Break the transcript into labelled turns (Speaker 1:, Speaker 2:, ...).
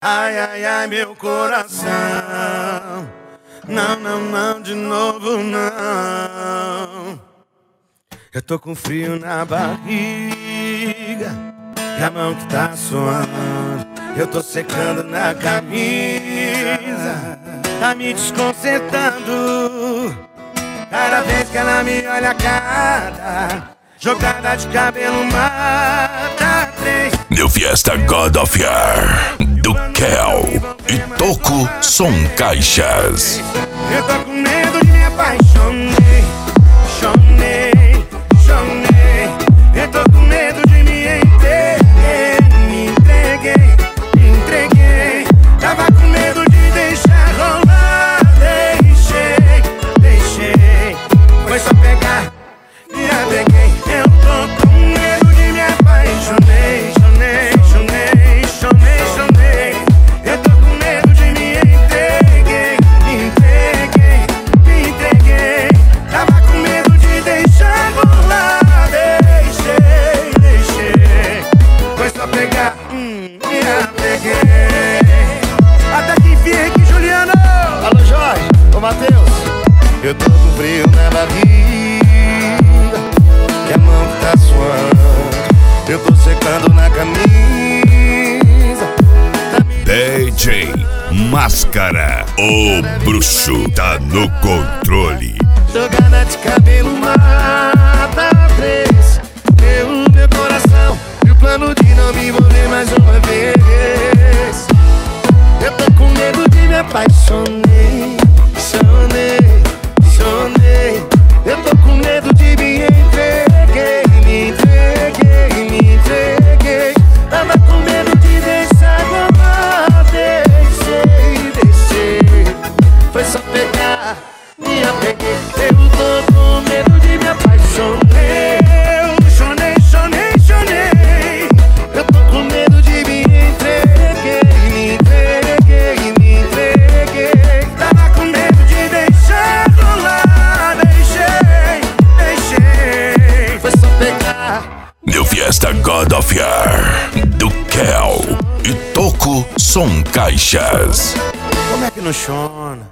Speaker 1: Ai, ai, ai, meu coração. Não, não, não, de novo não. Eu tô com frio na barriga e a mão que tá suando. Eu tô secando na camisa, tá me desconcertando. Cada vez que ela me olha, cada jogada de cabelo mata três.
Speaker 2: New Fiesta God of War, do Kel e Toco Som Caixas.
Speaker 1: Eu tô com medo de me apaixonei, chonei, chonei. Eu tô com medo de me entreguei, me entreguei, me entreguei. Tava com medo de deixar rolar, deixei, deixei. Foi só pegar, me apeguei. Eu tô com medo de me apaixonei, chonei, chonei, chonei, chonei. Eu tô com medo de me entreguei, me entreguei, me entreguei. Tava com medo de deixar rolar, deixei, deixei. Foi só pegar, me apeguei. Até que enfim, aqui, Juliano.
Speaker 3: Alô, Jorge, ô Matheus.
Speaker 1: Eu tô com frio na barriga e a mão que tá suando. Eu tô secando na camisa, tá me...
Speaker 2: DJ Máscara, o bruxo tá no controle.
Speaker 1: Jogada de cabelo mata três. Meu coração e o plano de não me envolver mais uma vez. Eu tô com medo de me apaixonei, chonei, chonei. Eu tô com medo de me entreguei, me entreguei, me entreguei. Tava com medo de deixar rolar, deixei, deixei. Foi só pegar, me apeguei. Eu tô com medo de me apaixonei, chonei, chonei, chonei. Eu tô com medo de me entreguei, me entreguei, me entreguei. Tava com medo de deixar rolar, deixei, deixei. Foi só pegar.
Speaker 2: New Fiesta God of War, do Kel e Toco Som Caixas.
Speaker 1: Como é que não chona?